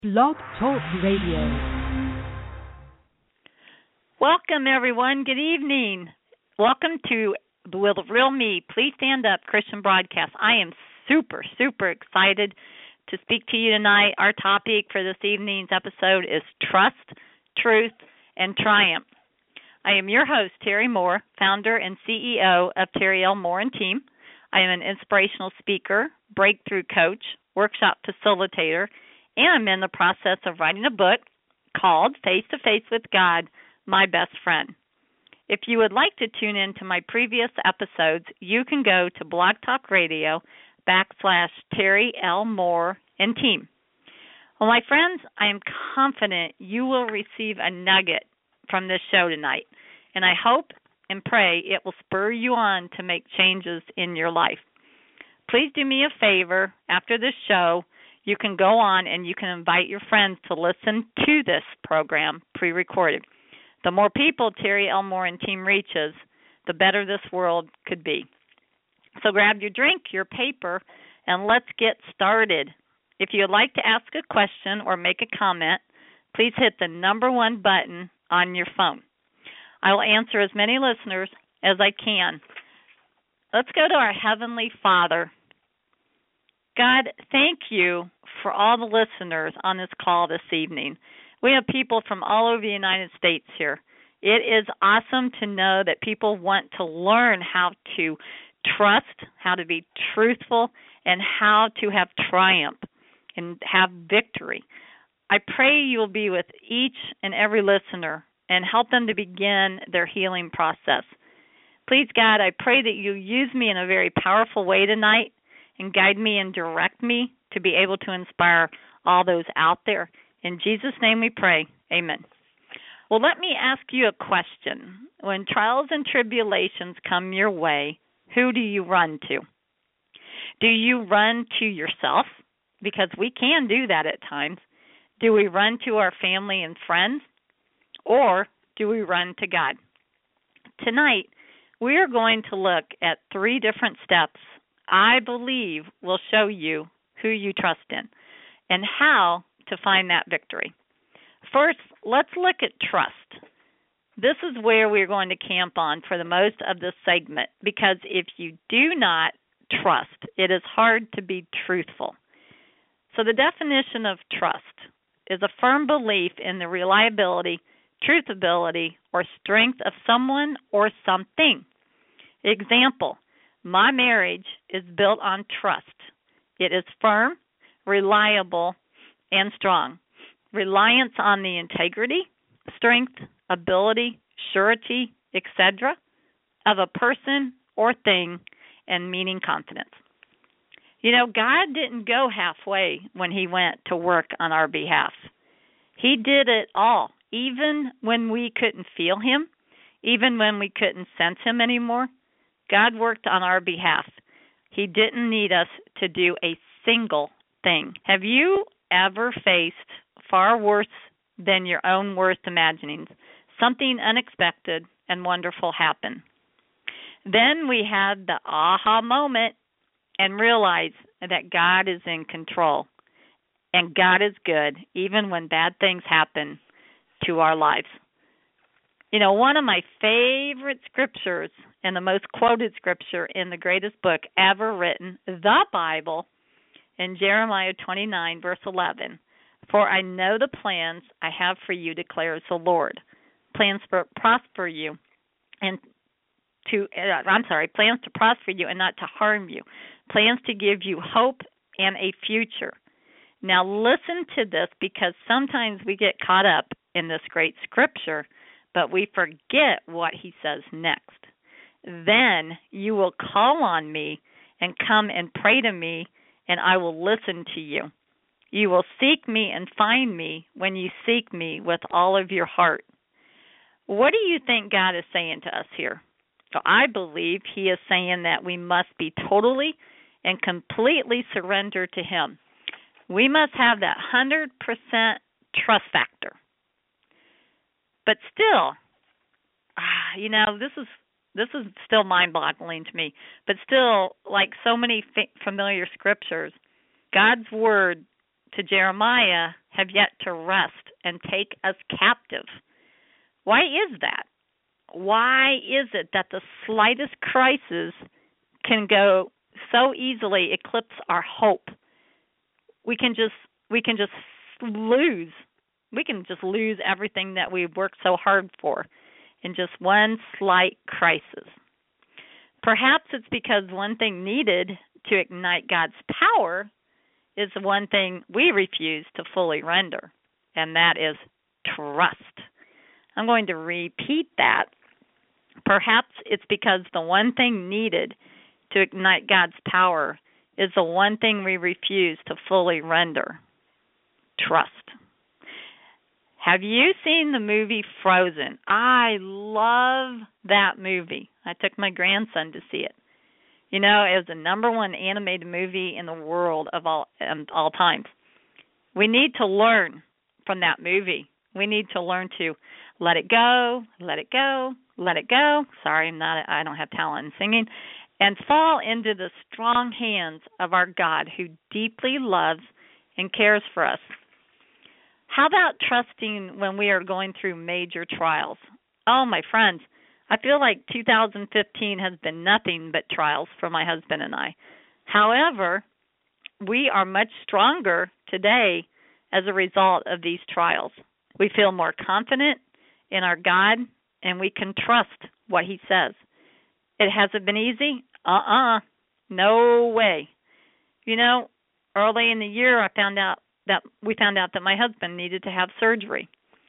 Blog Talk Radio. Welcome, everyone. Good evening. Welcome to the Real Me. Please stand up, Christian Broadcast. I am super excited to speak to you tonight. Our topic for this evening's episode is Trust, Truth, and Triumph. I am your host, Terry Moore, founder and CEO of Terry L. Moore and Team. I am an inspirational speaker, breakthrough coach, workshop facilitator, and I'm in the process of writing a book called Face to Face with God, My Best Friend. If you would like to tune in to my previous episodes, you can go to Blog Talk Radio /Terry L. Moore and Team. Well, my friends, I am confident you will receive a nugget from this show tonight, and I hope and pray it will spur you on to make changes in your life. Please do me a favor. After this show, you can go on and you can invite your friends to listen to this program pre-recorded. The more people Terry L. Moore and Team reaches, the better this world could be. So grab your drink, your paper, and let's get started. If you would like to ask a question or make a comment, please hit the number 1 button on your phone. I will answer as many listeners as I can. Let's go to our Heavenly Father. God, thank you for all the listeners on this call this evening. We have people from all over the United States here. It is awesome to know that people want to learn how to trust, how to be truthful, and how to have triumph and have victory. I pray you will be with each and every listener and help them to begin their healing process. Please, God, I pray that you use me in a very powerful way tonight and guide me and direct me to be able to inspire all those out there. In Jesus' name we pray. Amen. Well, let me ask you a question. When trials and tribulations come your way, who do you run to? Do you run to yourself? Because we can do that at times. Do we run to our family and friends? Or do we run to God? Tonight, we are going to look at 3 different steps I believe will show you who you trust in and how to find that victory. First, let's look at trust. This is where we're going to camp on for the most of this segment, because if you do not trust, it is hard to be truthful. So the definition of trust is a firm belief in the reliability, truthability, or strength of someone or something. Example, my marriage is built on trust. It is firm, reliable, and strong. Reliance on the integrity, strength, ability, surety, etc. of a person or thing, and meaning confidence. You know, God didn't go halfway when he went to work on our behalf. He did it all, even when we couldn't feel him, even when we couldn't sense him anymore. God worked on our behalf. He didn't need us to do a single thing. Have you ever faced far worse than your own worst imaginings? Something unexpected and wonderful happened. Then we had the aha moment and realized that God is in control and God is good even when bad things happen to our lives. You know, one of my favorite scriptures and the most quoted scripture in the greatest book ever written, the Bible, in Jeremiah 29, verse 11, "For I know the plans I have for you, declares the Lord, plans to prosper you and plans to prosper you and not to harm you, plans to give you hope and a future." Now listen to this, because sometimes we get caught up in this great scripture, but we forget what he says next. "Then you will call on me and come and pray to me, and I will listen to you. You will seek me and find me when you seek me with all of your heart." What do you think God is saying to us here? So I believe he is saying that we must be totally and completely surrendered to him. We must have that 100% trust factor. But still, you know, this is still mind-boggling to me. But still, like so many familiar scriptures, God's word to Jeremiah have yet to rest and take us captive. Why is that? Why is it that the slightest crisis can go so easily eclipse our hope? We can just lose. We can just lose everything that we've worked so hard for in just one slight crisis. Perhaps it's because one thing needed to ignite God's power is the one thing we refuse to fully render, and that is trust. I'm going to repeat that. Perhaps it's because the one thing needed to ignite God's power is the one thing we refuse to fully render: trust. Have you seen the movie Frozen? I love that movie. I took my grandson to see it. You know, it was the #1 animated movie in the world of all times. We need to learn from that movie. We need to learn to let it go, let it go, let it go. Sorry, I don't have talent in singing. And fall into the strong hands of our God, who deeply loves and cares for us. How about trusting when we are going through major trials? Oh, my friends, I feel like 2015 has been nothing but trials for my husband and I. However, we are much stronger today as a result of these trials. We feel more confident in our God, and we can trust what He says. It hasn't been easy? No way. You know, early in the year, we found out that my husband needed to have surgery.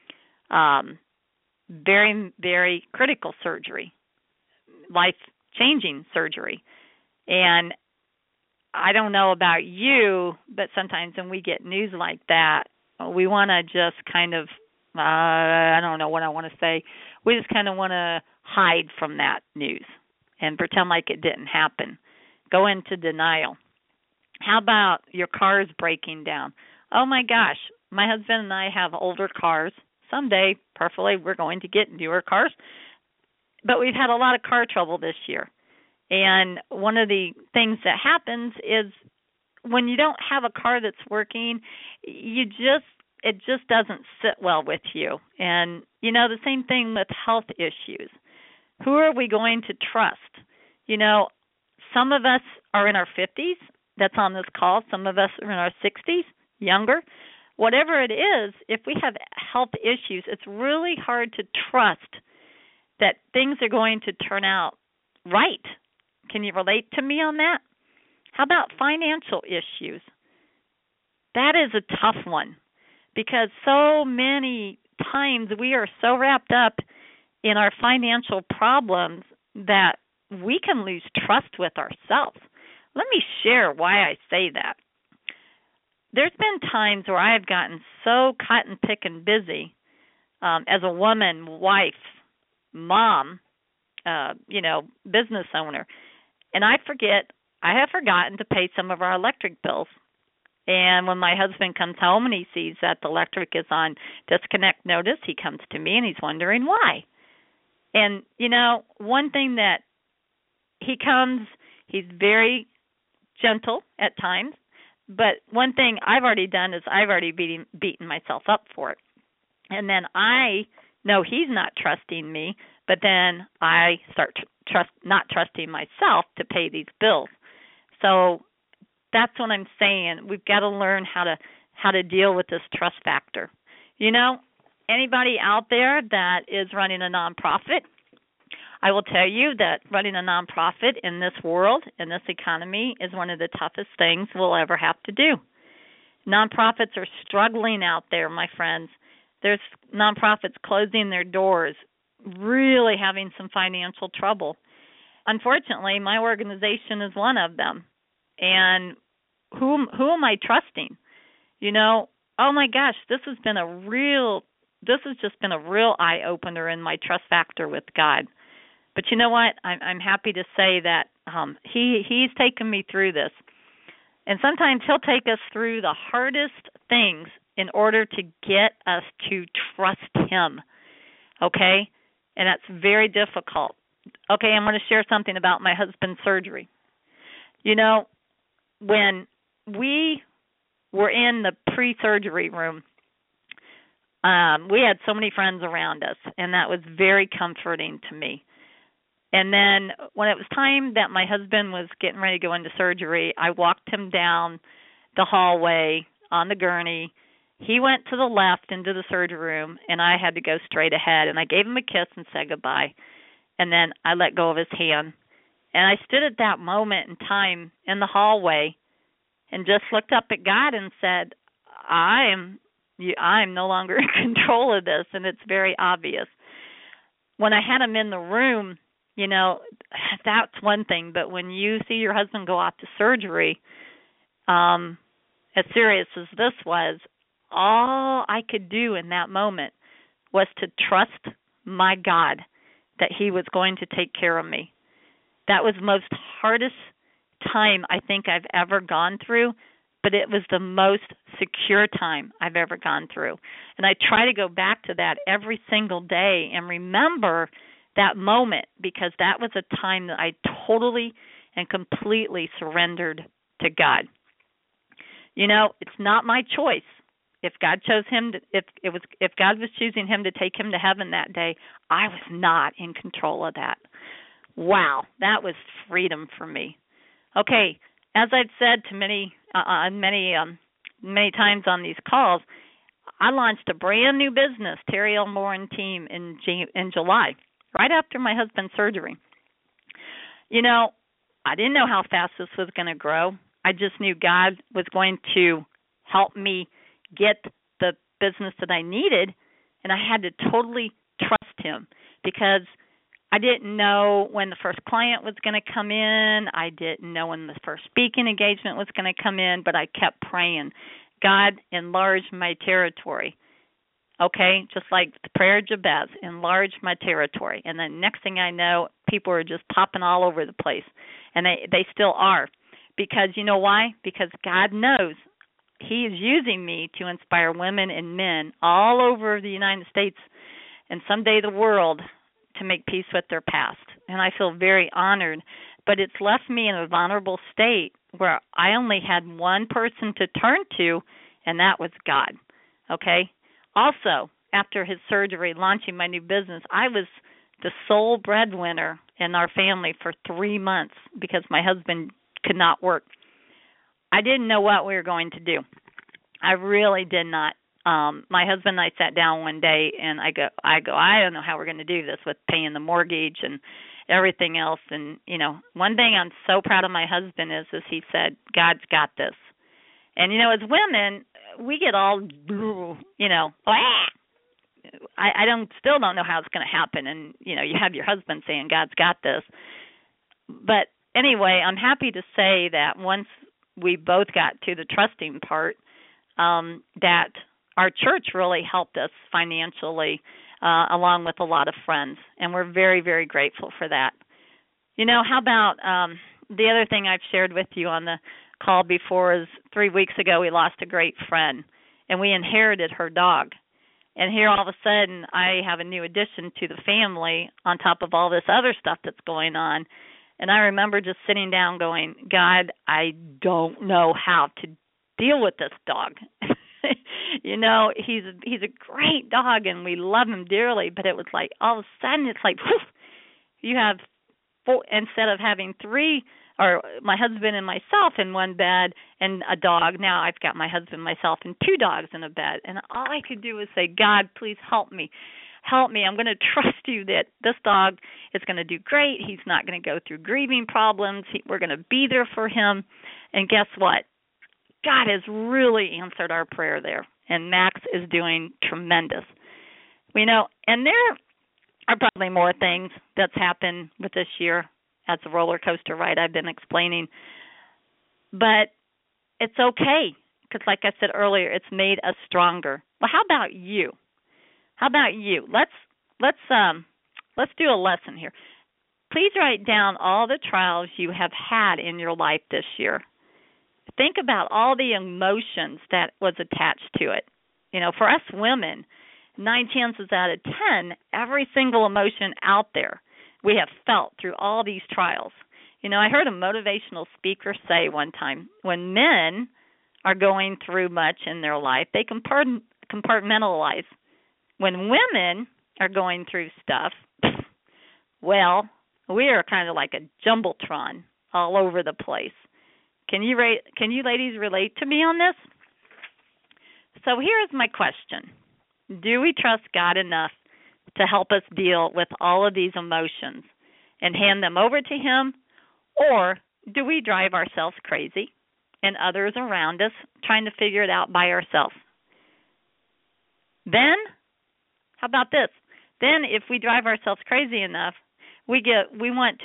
Very, very critical surgery, life-changing surgery. And I don't know about you, but sometimes when we get news like that, we want to just kind of, I don't know what I want to say, we just kind of want to hide from that news and pretend like it didn't happen. Go into denial. How about your car's breaking down? Oh my gosh, my husband and I have older cars. Someday, perfectly, we're going to get newer cars. But we've had a lot of car trouble this year. And one of the things that happens is when you don't have a car that's working, it just doesn't sit well with you. And, you know, the same thing with health issues. Who are we going to trust? You know, some of us are in our 50s. That's on this call. Some of us are in our 60s, younger. Whatever it is, if we have health issues, it's really hard to trust that things are going to turn out right. Can you relate to me on that? How about financial issues? That is a tough one because so many times we are so wrapped up in our financial problems that we can lose trust with ourselves. Let me share why I say that. There's been times where I have gotten so cut and pick and busy as a woman, wife, mom, business owner, and I have forgotten to pay some of our electric bills. And when my husband comes home and he sees that the electric is on disconnect notice, he comes to me and he's wondering why. And, you know, one thing that he's very gentle at times, but one thing I've already done is I've already beaten myself up for it. And then I know he's not trusting me, but then I start not trusting myself to pay these bills. So that's what I'm saying. We've got to learn how to deal with this trust factor. You know, anybody out there that is running a nonprofit, I will tell you that running a nonprofit in this world, in this economy, is one of the toughest things we'll ever have to do. Nonprofits are struggling out there, my friends. There's nonprofits closing their doors, really having some financial trouble. Unfortunately, my organization is one of them. And who am I trusting? You know, oh my gosh, this has just been a real eye-opener in my trust factor with God. But you know what? I'm happy to say that he's taken me through this. And sometimes he'll take us through the hardest things in order to get us to trust him, okay? And that's very difficult. Okay, I'm going to share something about my husband's surgery. You know, when we were in the pre-surgery room. We had so many friends around us, and that was very comforting to me. And then when it was time that my husband was getting ready to go into surgery, I walked him down the hallway on the gurney. He went to the left into the surgery room, and I had to go straight ahead. And I gave him a kiss and said goodbye. And then I let go of his hand. And I stood at that moment in time in the hallway and just looked up at God and said, I'm no longer in control of this, and it's very obvious. When I had him in the room, you know, that's one thing. But when you see your husband go off to surgery, as serious as this was, all I could do in that moment was to trust my God that he was going to take care of me. That was the most hardest time I think I've ever gone through, but it was the most secure time I've ever gone through. And I try to go back to that every single day and remember that moment, because that was a time that I totally and completely surrendered to God. You know, it's not my choice. If God chose him to, if God was choosing him to take him to heaven that day, I was not in control of that. Wow, that was freedom for me. Okay, as I've said to many times on these calls, I launched a brand new business, Terry L. Moore and Team, in July, right after my husband's surgery. You know, I didn't know how fast this was going to grow. I just knew God was going to help me get the business that I needed, and I had to totally trust him, because I didn't know when the first client was going to come in. I didn't know when the first speaking engagement was going to come in, but I kept praying. God, enlarge my territory. Okay, just like the prayer of Jabez, enlarge my territory. And then next thing I know, people are just popping all over the place, and they still are. Because you know why? Because God knows he is using me to inspire women and men all over the United States and someday the world to make peace with their past. And I feel very honored. But it's left me in a vulnerable state where I only had one person to turn to, and that was God. Okay? Also, after his surgery, launching my new business, I was the sole breadwinner in our family for 3 months because my husband could not work. I didn't know what we were going to do. I really did not. My husband and I sat down one day, and I go, I don't know how we're going to do this with paying the mortgage and everything else. And, you know, one thing I'm so proud of my husband is he said, God's got this. And, you know, as women, we get all, you know, I still don't know how it's going to happen. And, you know, you have your husband saying, God's got this. But anyway, I'm happy to say that once we both got to the trusting part, that our church really helped us financially, along with a lot of friends, and we're very, very grateful for that. You know, how about the other thing I've shared with you on the call before is 3 weeks ago we lost a great friend, and we inherited her dog. And here all of a sudden I have a new addition to the family on top of all this other stuff that's going on. And I remember just sitting down going, God, I don't know how to deal with this dog. You know, he's a great dog, and we love him dearly, but it was like all of a sudden it's like, whew, you have four, instead of having three, or my husband and myself in one bed and a dog, now I've got my husband, myself, and two dogs in a bed. And all I could do was say, God, please help me. Help me. I'm going to trust you that this dog is going to do great. He's not going to go through grieving problems. We're going to be there for him. And guess what? God has really answered our prayer there, and Max is doing tremendous. You know, and there are probably more things that's happened with this year as a roller coaster ride I've been explaining. But it's okay, because like I said earlier, it's made us stronger. Well, how about you? How about you? Let's do a lesson here. Please write down all the trials you have had in your life this year. Think about all the emotions that was attached to it. You know, for us women, 9 chances out of 10, every single emotion out there we have felt through all these trials. You know, I heard a motivational speaker say one time, when men are going through much in their life, they compartmentalize. When women are going through stuff, well, we are kind of like a jumbotron all over the place. Can you ladies relate to me on this? So here's my question. Do we trust God enough to help us deal with all of these emotions and hand them over to Him? Or do we drive ourselves crazy and others around us trying to figure it out by ourselves? Then, how about this? Then if we drive ourselves crazy enough, we want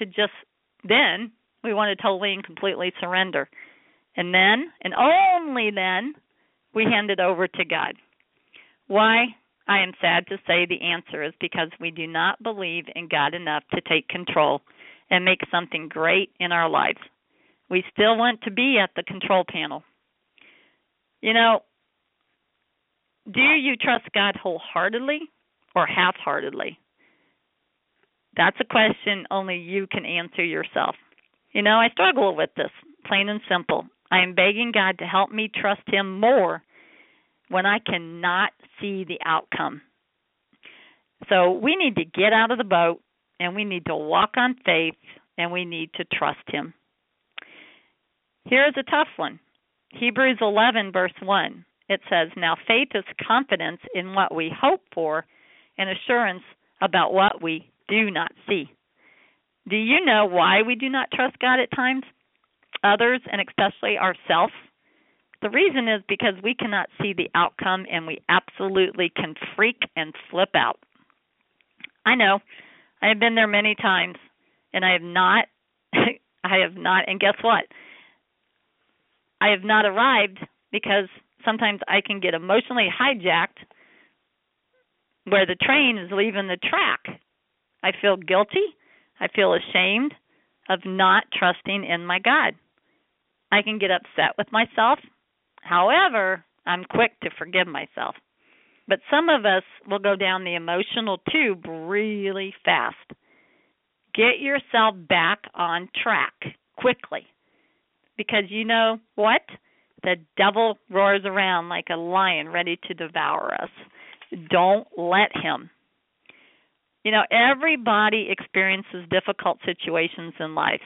to totally and completely surrender. And then, and only then, we hand it over to God. Why? I am sad to say the answer is because we do not believe in God enough to take control and make something great in our lives. We still want to be at the control panel. You know, do you trust God wholeheartedly or half-heartedly? That's a question only you can answer yourself. You know, I struggle with this, plain and simple. I am begging God to help me trust Him more when I cannot see the outcome. So we need to get out of the boat, and we need to walk on faith, and we need to trust Him. Here's a tough one. Hebrews 11, verse 1. It says, "Now faith is confidence in what we hope for and assurance about what we do not see." Do you know why we do not trust God at times? Others, and especially ourselves? The reason is because we cannot see the outcome and we absolutely can freak and flip out. I know. I have been there many times, and I have not, and guess what? I have not arrived because sometimes I can get emotionally hijacked where the train is leaving the track. I feel guilty. I feel ashamed of not trusting in my God. I can get upset with myself. However, I'm quick to forgive myself. But some of us will go down the emotional tube really fast. Get yourself back on track quickly. Because you know what? The devil roars around like a lion ready to devour us. Don't let him. You know, everybody experiences difficult situations in life.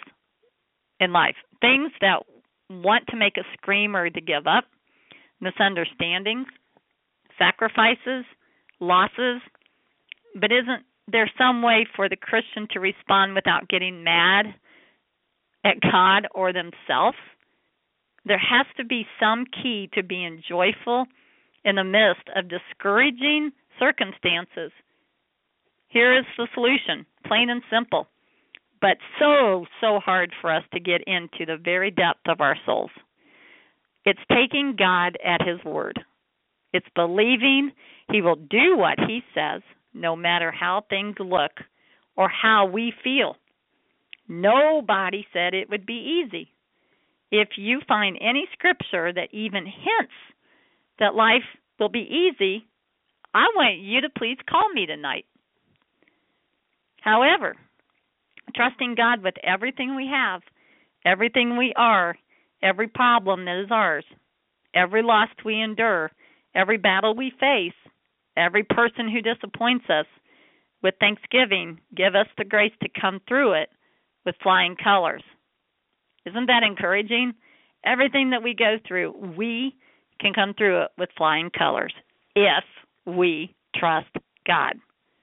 Things that want to make us scream or to give up, misunderstandings, sacrifices, losses. But isn't there some way for the Christian to respond without getting mad at God or themselves? There has to be some key to being joyful in the midst of discouraging circumstances. Here is the solution, plain and simple, but so hard for us to get into the very depth of our souls. It's taking God at His word. It's believing He will do what He says, no matter how things look or how we feel. Nobody said it would be easy. If you find any scripture that even hints that life will be easy, I want you to please call me tonight. However, trusting God with everything we have, everything we are, every problem that is ours, every loss we endure, every battle we face, every person who disappoints us, with thanksgiving, give us the grace to come through it with flying colors. Isn't that encouraging? Everything that we go through, we can come through it with flying colors if we trust God.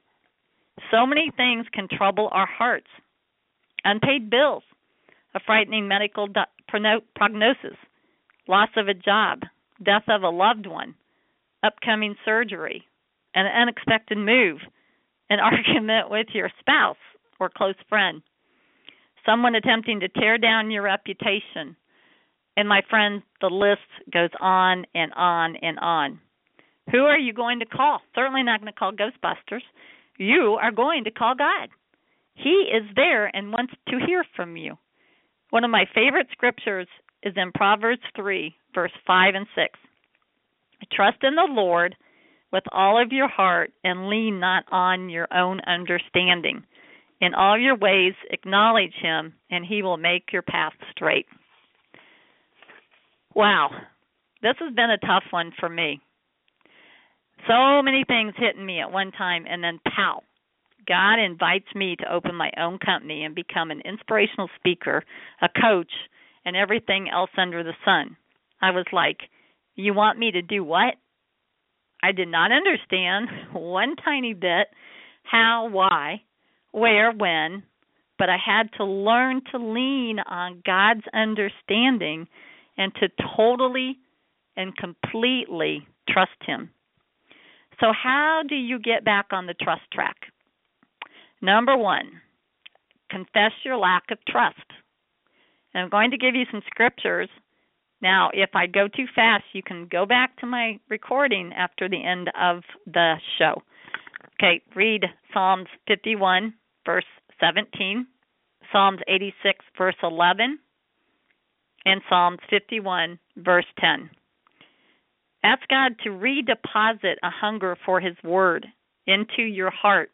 So many things can trouble our hearts. Unpaid bills, a frightening medical prognosis, loss of a job, death of a loved one, upcoming surgery, an unexpected move, an argument with your spouse or close friend, someone attempting to tear down your reputation. And my friends, the list goes on and on and on. Who are you going to call? Certainly not going to call Ghostbusters. You are going to call God. He is there and wants to hear from you. One of my favorite scriptures is in Proverbs 3, verse 5 and 6. Trust in the Lord with all of your heart and lean not on your own understanding. In all your ways acknowledge Him, and He will make your path straight. Wow. This has been a tough one for me. So many things hitting me at one time, and then pow, God invites me to open my own company and become an inspirational speaker, a coach, and everything else under the sun. I was like, you want me to do what? I did not understand one tiny bit how, why, where, when, but I had to learn to lean on God's understanding and to totally and completely trust Him. So how do you get back on the trust track? Number one, confess your lack of trust. And I'm going to give you some scriptures. Now, if I go too fast, you can go back to my recording after the end of the show. Okay, read Psalms 51, verse 17, Psalms 86, verse 11, and Psalms 51, verse 10. Ask God to redeposit a hunger for His Word into your heart.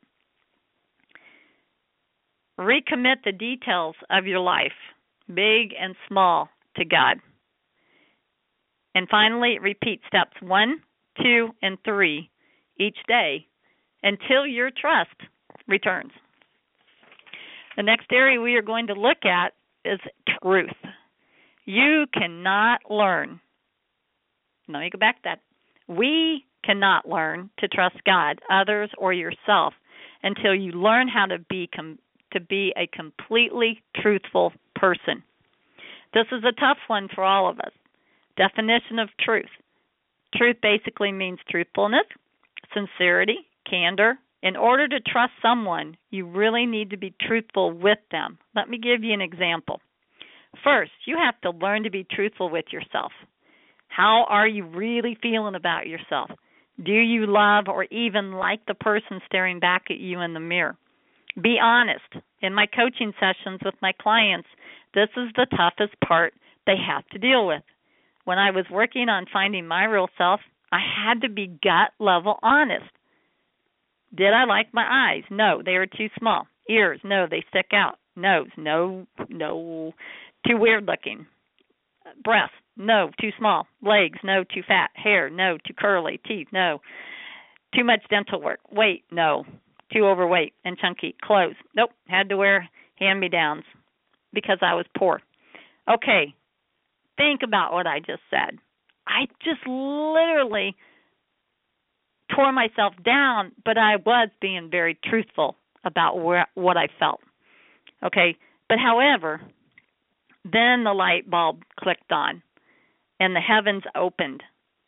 Recommit the details of your life, big and small, to God. And finally, repeat steps 1, 2, and 3 each day until your trust returns. The next area we are going to look at is truth. You cannot learn. Let me go back to that. We cannot learn to trust God, others, or yourself until you learn how to be a completely truthful person. This is a tough one for all of us. Definition of truth. Truth basically means truthfulness, sincerity, candor. In order to trust someone, you really need to be truthful with them. Let me give you an example. First, you have to learn to be truthful with yourself. How are you really feeling about yourself? Do you love or even like the person staring back at you in the mirror? Be honest. In my coaching sessions with my clients, this is the toughest part they have to deal with. When I was working on finding my real self, I had to be gut-level honest. Did I like my eyes? No, they were too small. Ears? No, they stick out. Nose? No, too weird looking. Breasts? No, too small. Legs? No, too fat. Hair? No, too curly. Teeth? No. Too much dental work. Weight? No. Too overweight and chunky. Clothes? Nope. Had to wear hand-me-downs because I was poor. Okay, think about what I just said. I just literally tore myself down, but I was being very truthful about what I felt. Okay, but however, then the light bulb clicked on and the heavens opened.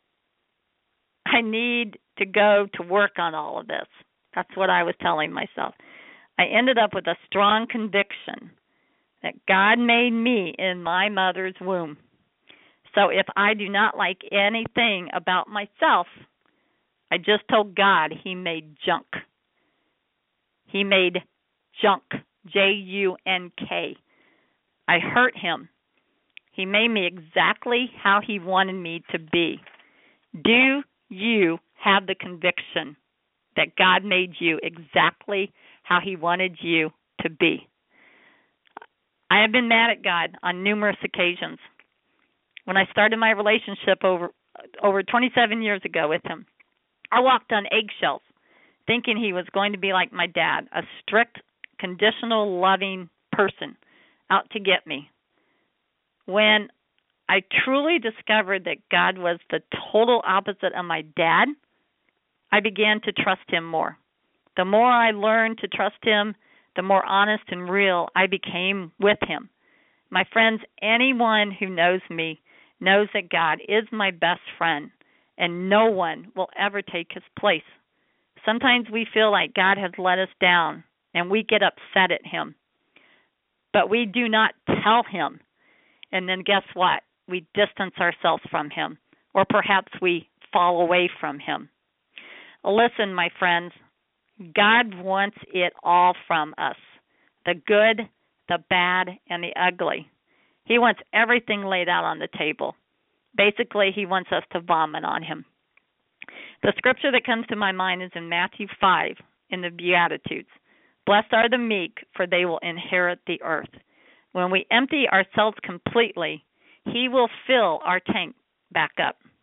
I need to go to work on all of this. That's what I was telling myself. I ended up with a strong conviction that God made me in my mother's womb. So if I do not like anything about myself, I just told God He made junk. He made junk, J-U-N-K. I hurt Him. He made me exactly how He wanted me to be. Do you have the conviction that God made you exactly how He wanted you to be? I have been mad at God on numerous occasions. When I started my relationship over 27 years ago with Him, I walked on eggshells, thinking He was going to be like my dad, a strict, conditional, loving person out to get me. When I truly discovered that God was the total opposite of my dad, I began to trust Him more. The more I learned to trust Him, the more honest and real I became with Him. My friends, anyone who knows me knows that God is my best friend, and no one will ever take His place. Sometimes we feel like God has let us down, and we get upset at Him. But we do not tell Him. And then guess what? We distance ourselves from Him, or perhaps we fall away from Him. Listen, my friends, God wants it all from us, the good, the bad, and the ugly. He wants everything laid out on the table. Basically, He wants us to vomit on Him. The scripture that comes to my mind is in Matthew 5 in the Beatitudes. Blessed are the meek, for they will inherit the earth. When we empty ourselves completely, He will fill our tank back up.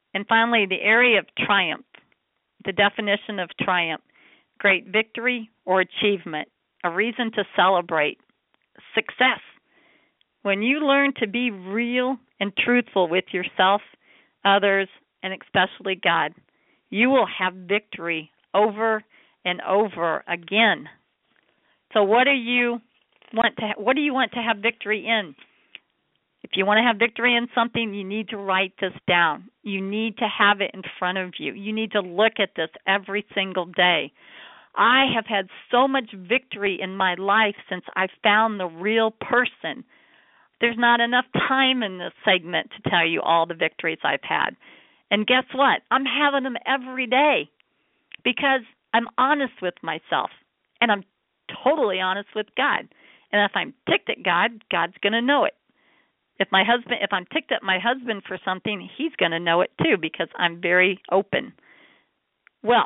And finally, the area of triumph, the definition of triumph: great victory or achievement, a reason to celebrate, success. When you learn to be real and truthful with yourself, others, and especially God, you will have victory over and over again. So what do you want to have victory in? If you want to have victory in something, you need to write this down. You need to have it in front of you. You need to look at this every single day. I have had so much victory in my life since I found the real person. There's not enough time in this segment to tell you all the victories I've had. And guess what? I'm having them every day because I'm honest with myself, and I'm totally honest with God. And if I'm ticked at God, God's going to know it. If I'm ticked at my husband for something, he's going to know it too because I'm very open. Well,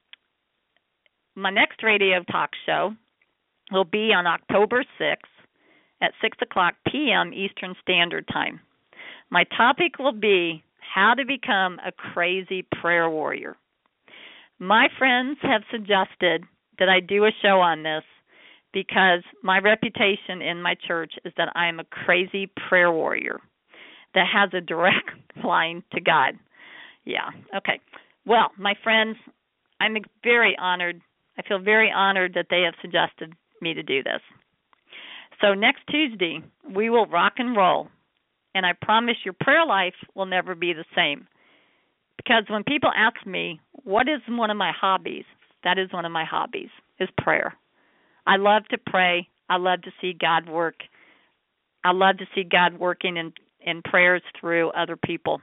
my next radio talk show will be on October 6th at 6 o'clock p.m. Eastern Standard Time. My topic will be how to become a crazy prayer warrior. My friends have suggested that I do a show on this because my reputation in my church is that I am a crazy prayer warrior that has a direct line to God. Yeah, okay. Well, my friends, I'm very honored. I feel very honored that they have suggested me to do this. So next Tuesday, we will rock and roll, and I promise your prayer life will never be the same. Because when people ask me, what is one of my hobbies? That is one of my hobbies, is prayer. I love to pray. I love to see God work. I love to see God working in prayers through other people.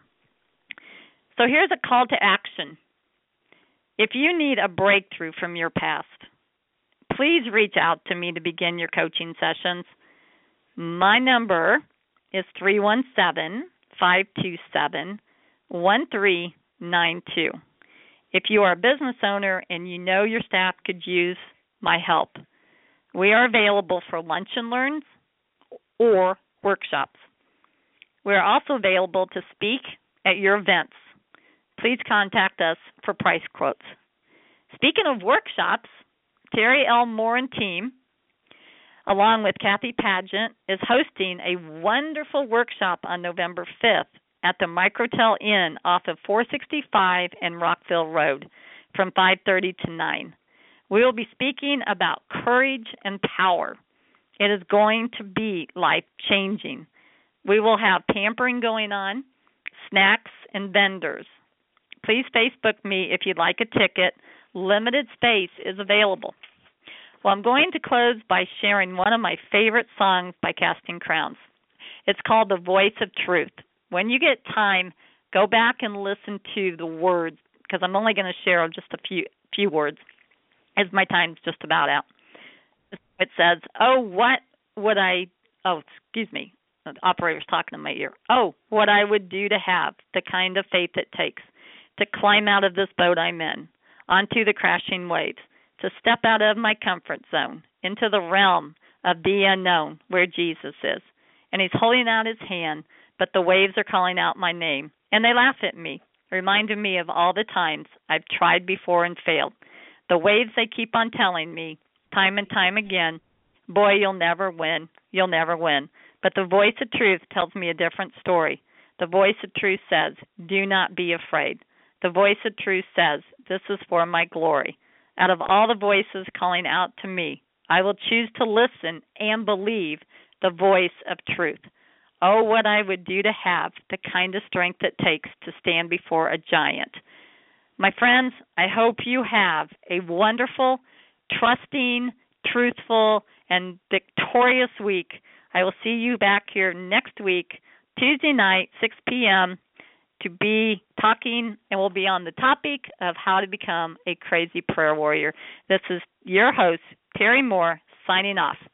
So here's a call to action. If you need a breakthrough from your past, please reach out to me to begin your coaching sessions. My number is 317-527-1392. If you are a business owner and you know your staff could use my help, we are available for lunch and learns or workshops. We are also available to speak at your events. Please contact us for price quotes. Speaking of workshops, Terry L. Moore and team, along with Kathy Pageant, is hosting a wonderful workshop on November 5th at the Microtel Inn off of 465 and Rockville Road from 5:30 to 9. We will be speaking about courage and power. It is going to be life-changing. We will have pampering going on, snacks, and vendors. Please Facebook me if you'd like a ticket. Limited space is available. Well, I'm going to close by sharing one of my favorite songs by Casting Crowns. It's called The Voice of Truth. When you get time, go back and listen to the words, because I'm only going to share just a few words, as my time's just about out. It says, the operator's talking in my ear. Oh, what I would do to have the kind of faith it takes to climb out of this boat I'm in, onto the crashing waves, to step out of my comfort zone, into the realm of the unknown where Jesus is. And he's holding out his hand, but the waves are calling out my name. And they laugh at me, reminding me of all the times I've tried before and failed. The waves, they keep on telling me, time and time again, boy, you'll never win, you'll never win. But the voice of truth tells me a different story. The voice of truth says, do not be afraid. The voice of truth says, this is for my glory. Out of all the voices calling out to me, I will choose to listen and believe the voice of truth. Oh, what I would do to have the kind of strength it takes to stand before a giant. My friends, I hope you have a wonderful, trusting, truthful, and victorious week. I will see you back here next week, Tuesday night, 6 p.m., to be talking, and we'll be on the topic of how to become a crazy prayer warrior. This is your host, Terry Moore, signing off.